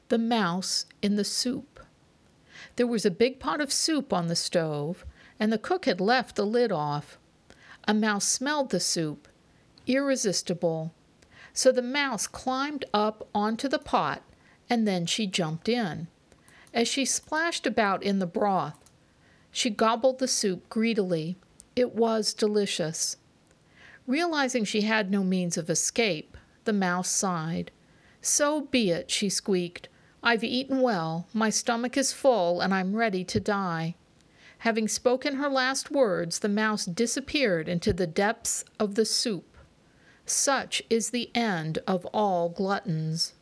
The mouse in the soup. There was a big pot of soup on the stove, and the cook had left the lid off. A mouse smelled the soup. Irresistible. So the mouse climbed up onto the pot, and then she jumped in. As she splashed about in the broth, she gobbled the soup greedily. It was delicious. Realizing she had no means of escape, the mouse sighed. "So be it," she squeaked. "I've eaten well, my stomach is full, and I'm ready to die." Having spoken her last words, the mouse disappeared into the depths of the soup. Such is the end of all gluttons.